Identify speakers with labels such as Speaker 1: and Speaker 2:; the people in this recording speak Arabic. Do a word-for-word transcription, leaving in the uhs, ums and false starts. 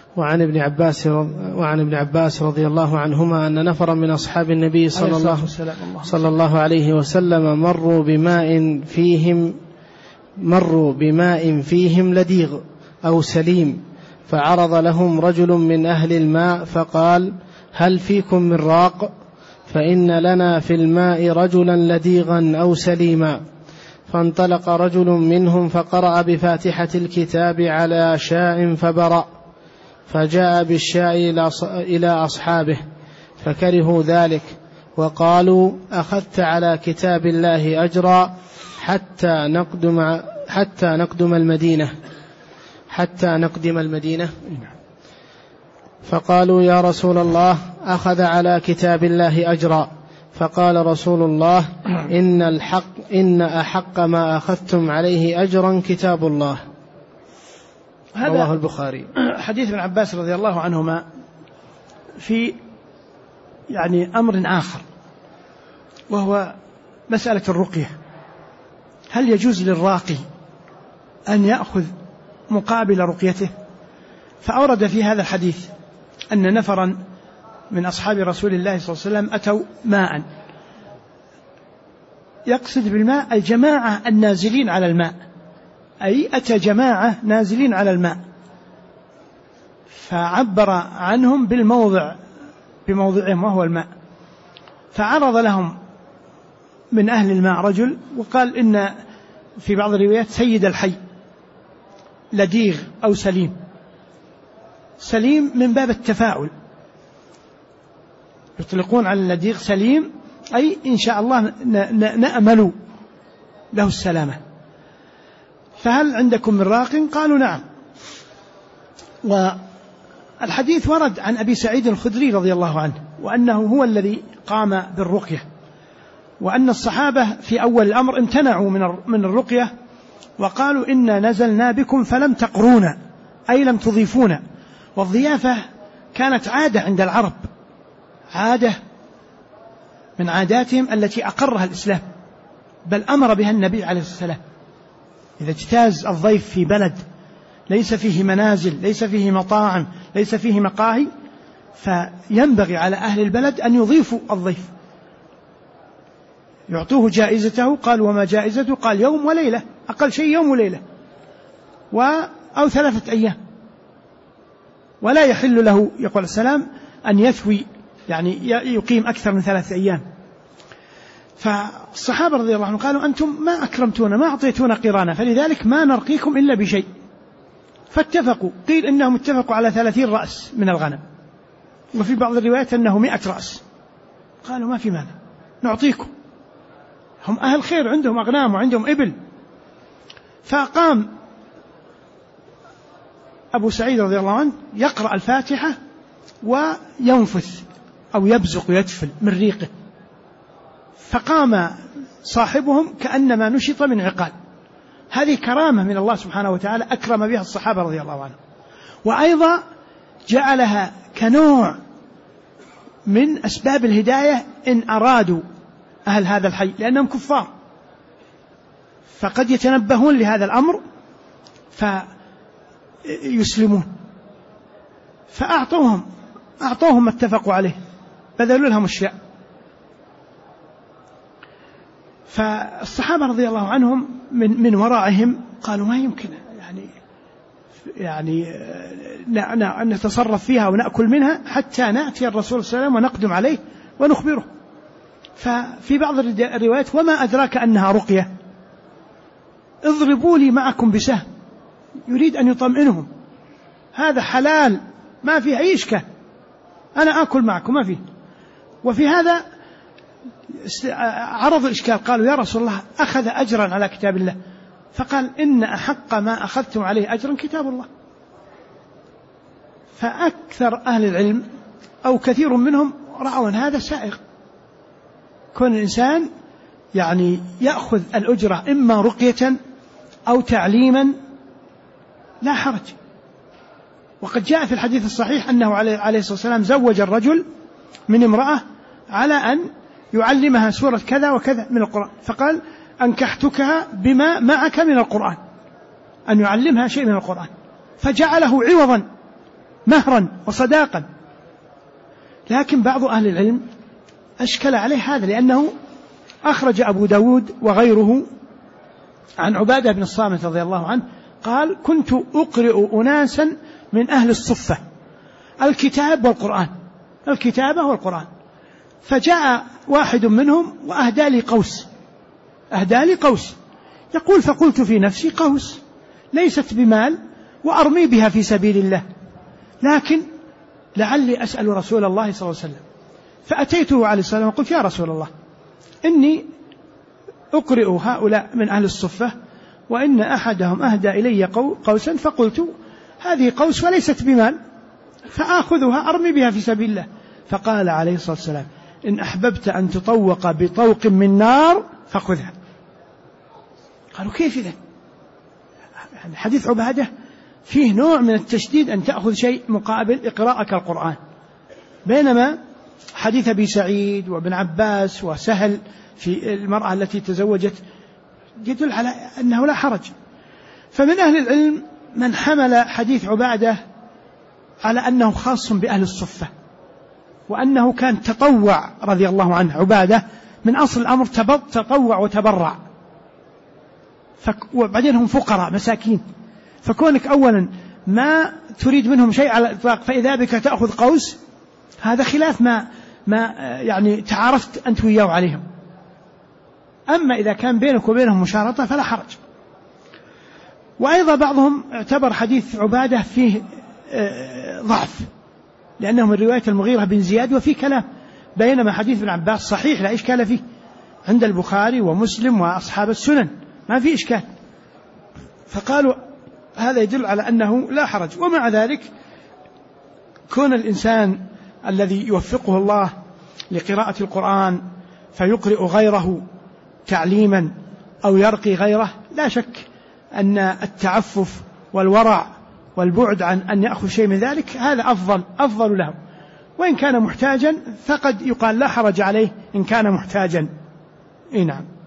Speaker 1: وعن ابن عباس وعن ابن عباس رضي الله عنهما أن نفرا من أصحاب النبي صلى الله, صلى الله عليه وسلم مروا بماء فيهم مروا بماء فيهم لديغ أو سليم، فعرض لهم رجل من أهل الماء فقال: هل فيكم من راق؟ فإن لنا في الماء رجلا لديغا أو سليما. فانطلق رجل منهم فقرأ بفاتحة الكتاب على شاء فبرأ، فجاء بالشاء إلى أصحابه فكرهوا ذلك وقالوا: أخذت على كتاب الله أجرا حتى نقدم حتى نقدم المدينة حتى نقدم المدينة فقالوا: يا رسول الله، أخذ على كتاب الله أجرا. فقال رسول الله: إن الحق إن أحق ما أخذتم عليه أجرا كتاب الله.
Speaker 2: رواه البخاري. حديث ابن عباس رضي الله عنهما في يعني أمر آخر، وهو مسألة الرقية. هل يجوز للراقي أن يأخذ مقابل رقيته؟ فأورد في هذا الحديث أن نفرا من أصحاب رسول الله صلى الله عليه وسلم أتوا ماء، يقصد بالماء الجماعة النازلين على الماء، أي أتى جماعة نازلين على الماء، فعبر عنهم بالموضع بموضعهم وهو الماء. فعرض لهم من أهل الماء رجل وقال إن في بعض الروايات سيد الحي لديغ أو سليم. سليم من باب التفاؤل، يطلقون على اللديغ سليم، أي إن شاء الله نأمل له السلامة. فهل عندكم من راق؟ قالوا: نعم. والحديث ورد عن أبي سعيد الخدري رضي الله عنه، وأنه هو الذي قام بالرقية، وأن الصحابة في أول الأمر امتنعوا من الرقية وقالوا: إنا نزلنا بكم فلم تقرونا، أي لم تضيفونا. والضيافة كانت عادة عند العرب، عادة من عاداتهم التي أقرها الإسلام، بل أمر بها النبي عليه الصلاة والسلام. إذا اجتاز الضيف في بلد ليس فيه منازل، ليس فيه مطاعم، ليس فيه مقاهي، فينبغي على أهل البلد أن يضيفوا الضيف، يعطوه جائزته. قال: وما جائزته؟ قال: يوم وليلة، أقل شيء يوم وليلة، و أو ثلاثة أيام. ولا يحل له يقول السلام أن يثوي، يعني يقيم أكثر من ثلاثة أيام. فالصحابة رضي الله عنهم قالوا: أنتم ما أكرمتونا، ما أعطيتونا قرانا، فلذلك ما نرقيكم إلا بشيء. فاتفقوا، قيل إنهم اتفقوا على ثلاثين رأس من الغنم، وفي بعض الروايات أنه مئة رأس. قالوا: ما في مانع، نعطيكم، هم أهل خير، عندهم أغنام وعندهم إبل. فقام أبو سعيد رضي الله عنه يقرأ الفاتحة وينفث أو يبزق ويتفل من ريقه، فقام صاحبهم كأنما نشط من عقال. هذه كرامة من الله سبحانه وتعالى أكرم بها الصحابة رضي الله عنهم، وأيضا جعلها كنوع من أسباب الهداية إن أرادوا أهل هذا الحي، لأنهم كفار، فقد يتنبهون لهذا الأمر فيسلمون. فأعطوهم أعطوهم ما اتفقوا عليه، بذلوا لهم الشيء. فالصحابة رضي الله عنهم من من ورائهم قالوا: ما يمكن يعني يعني أن نتصرف فيها ونأكل منها حتى نأتي الرسول صلى الله عليه وسلم ونقدم عليه ونخبره. ففي بعض الروايات: وما أدراك أنها رقية، اضربوا لي معكم بسهم، يريد أن يطمئنهم، هذا حلال ما فيه أي إشكال، أنا أكل معكم ما فيه. وفي هذا عرض الإشكال، قالوا: يا رسول الله، أخذ أجرا على كتاب الله. فقال: إن أحق ما أخذتم عليه أجرا كتاب الله. فأكثر أهل العلم أو كثير منهم رأوا أن هذا سائغ، كون الإنسان يعني يأخذ الأجرة إما رقية أو تعليما لا حرج. وقد جاء في الحديث الصحيح أنه عليه الصلاة والسلام زوج الرجل من امرأة على أن يعلمها سورة كذا وكذا من القرآن، فقال: أنكحتكها بما معك من القرآن، أن يعلمها شيء من القرآن، فجعله عوضا مهرا وصداقا. لكن بعض أهل العلم أشكل عليه هذا، لأنه أخرج أبو داود وغيره عن عبادة بن الصامت رضي الله عنه قال: كنت أقرئ أناسا من أهل الصفة الكتاب والقرآن، الكتابة والقرآن، فجاء واحد منهم وأهدى لي قوس، أهدى لي قوس، يقول: فقلت في نفسي: قوس ليست بمال وأرمي بها في سبيل الله، لكن لعلي أسأل رسول الله صلى الله عليه وسلم. فأتيته عليه السلام وقلت: يا رسول الله، إني أقرئ هؤلاء من أهل الصفة وإن أحدهم أهدى إلي قوسا، فقلت: هذه قوس وليست بمال، فآخذها أرمي بها في سبيل الله. فقال عليه الصلاة والسلام: إن أحببت أن تطوق بطوق من نار فخذها. قالوا: كيف إذن؟ حديث عبادة فيه نوع من التشديد أن تأخذ شيء مقابل إقراءك القرآن، بينما حديث أبي سعيد وابن عباس وسهل في المرأة التي تزوجت يدل على أنه لا حرج. فمن أهل العلم من حمل حديث عبادة على أنه خاص بأهل الصفة، وأنه كان تطوع رضي الله عنه عبادة من أصل الأمر تطوع وتبرع، وبعدين هم فقراء مساكين، فكونك أولا ما تريد منهم شيء على الإطلاق فإذا بك تأخذ قوس، هذا خلاف ما ما يعني تعارفت أنت وياه عليهم. أما إذا كان بينك وبينهم مشارطة فلا حرج. وأيضا بعضهم اعتبر حديث عبادة فيه ضعف، لأنه من رواية المغيرة بن زياد وفيه كلام، بينما حديث ابن عباس صحيح لا إشكال فيه عند البخاري ومسلم وأصحاب السنن، ما في إشكال. فقالوا هذا يدل على أنه لا حرج. ومع ذلك كون الإنسان الذي يوفقه الله لقراءة القرآن فيقرئ غيره تعليما أو يرقي غيره، لا شك أن التعفف والورع والبعد عن أن يأخذ شيء من ذلك هذا أفضل أفضل له. وإن كان محتاجا فقد يقال لا حرج عليه إن كان محتاجا. إيه نعم.